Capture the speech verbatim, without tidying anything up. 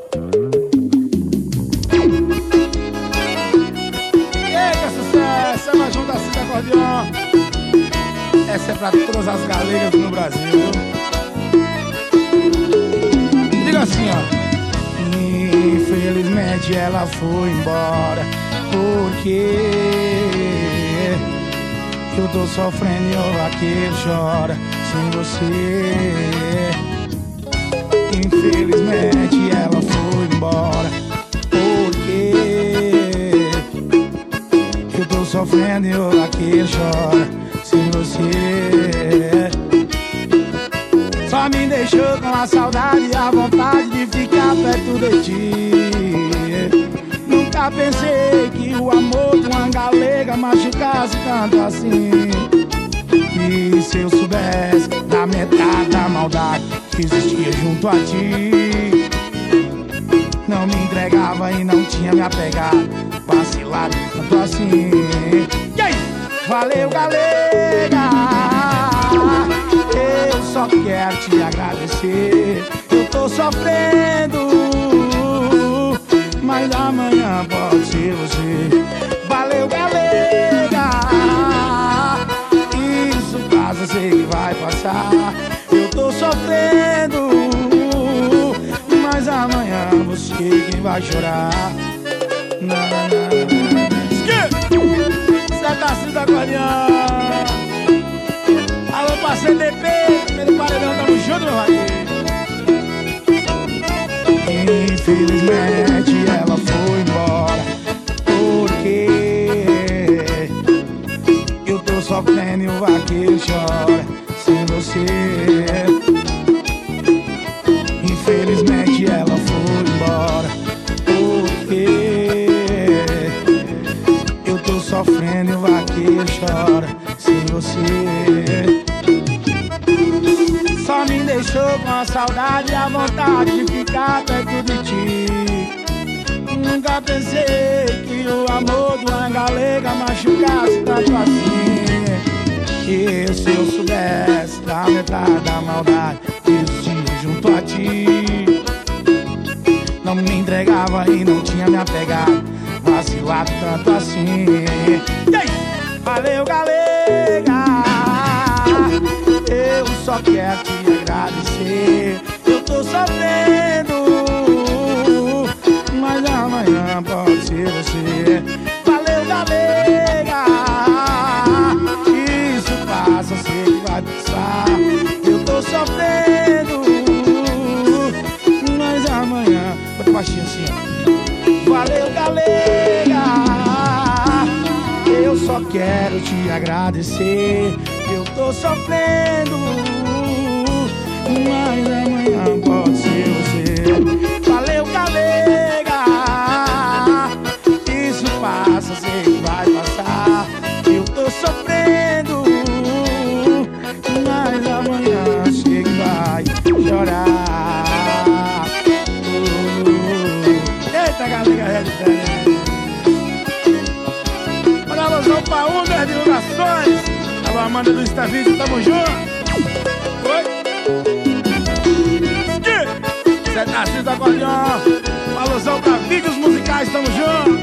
Eita, sucesso! É mais um da Cida Acordeon. Essa é pra todas as galeras no Brasil, viu? Diga assim, ó. Infelizmente ela foi embora, porque eu tô sofrendo e o vaqueiro chora sem você. Infelizmente ela foi embora, porque eu tô sofrendo e o vaqueiro chora sem você. Só me deixou com a saudade e a vontade de ficar perto de ti. Nunca pensei que o amor de uma galega machucasse tanto assim. E se eu soubesse da metade da maldade que existia junto a ti, não me entregava e não tinha me apegado, vacilado tanto assim. E aí? Valeu, galega, eu só quero te agradecer. Eu tô sofrendo, mas amanhã pode ser você. Valeu, galega, isso passa, sei que vai passar. Eu tô sofrendo, mas amanhã você quem vai chorar. Na, na, na, na. Cê tá Cida Acordeon. Alô, pra C D P, pelo paredão, tamo junto, meu vaqueiro. Infelizmente ela foi embora, porque eu tô sofrendo e o vaqueiro chora sem você. Infelizmente ela foi embora, porque eu tô sofrendo e o vaqueiro chora sem você. Só me deixou com a saudade e a vontade de ficar perto de ti. Nunca pensei que o amor de uma galega machucasse tanto assim. Que se eu soubesse da metade da maldade que existia junto a ti, não me entregava e não tinha me apegado, vacilado tanto assim. E aí? Valeu, galega, eu só quero te agradecer. Eu tô sofrendo, mas amanhã pode ser você. Valeu, galega, isso passa, sei que vai passar. Eu tô sofrendo, mas amanhã... Bota baixinho assim, ó. Valeu, galega, eu só quero te agradecer. Eu tô sofrendo, mas amanhã pode ser você. Valeu, galega, isso passa, sei que vai passar. Eu tô sofrendo, mas amanhã sei que vai chorar. Eita, galega, manda alusão pra Uber Divulgações. Alô, Amanda do Instavídeo, tamo junto. Oi? Cê tá Cida Acordeon. Uma alusão pra vídeos musicais, tamo junto.